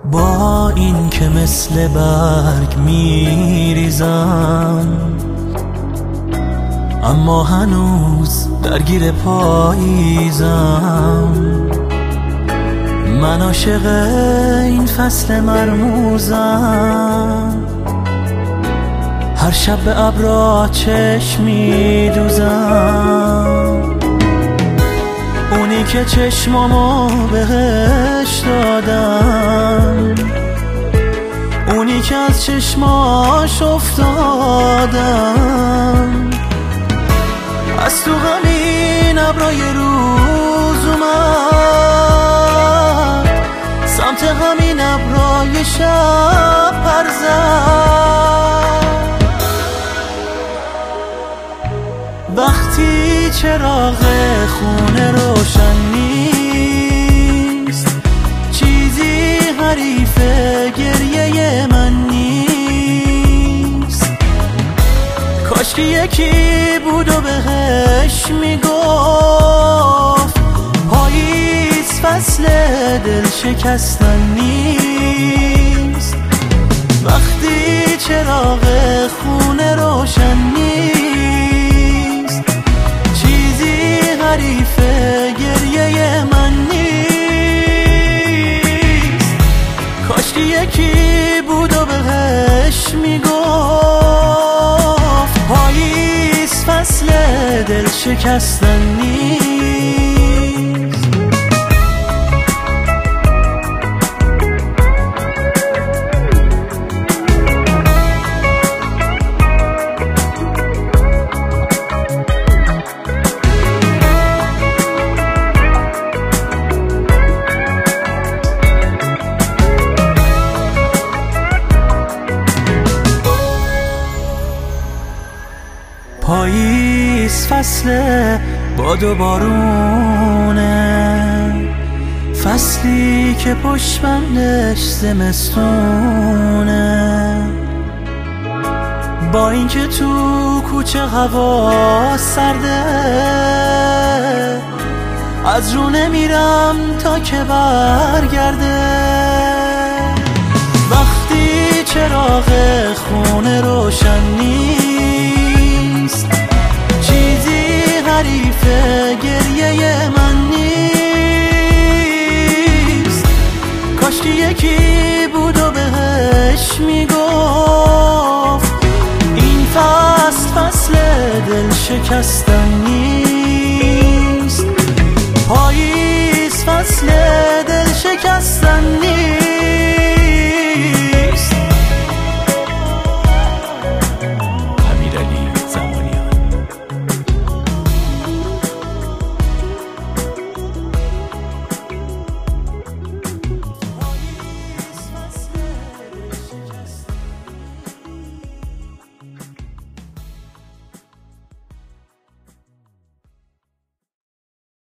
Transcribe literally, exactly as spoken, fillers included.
با این که مثل برگ میریزم، اما هنوز درگیر پاییزم. من عاشق این فصل مرموزم، هر شب به ابرا چشم میدوزم. اونی که چشمامو بهش دادم، اونی که از چشماش افتادم، از تو همین ابرای روز اومد، سمت همین ابرای شب پر زد. وقتی چراغ خونه روشن نیست، چیزی حریف گریه من نیست. کاش که یکی بود و بهش میگفت پاییز فصل دل شکستن نیست. وقتی چراغ خونه روشن نیست، چیزی حریف گریه من نیست. کاش که یکی بود و بهش میگفت پاییز فصل دل شکستن نیست. پاییز فصل باد و بارونه، فصلی که پشت بندش زمستونه. با اینکه تو کوچه هوا سرده، از رو نمیرم تا که برگرده. وقتی چراغ خونه روشن نیست، چیزی حریف گریه من نیست. کاش که یکی بود و بهش میگفت این فصل فصل دل شکستن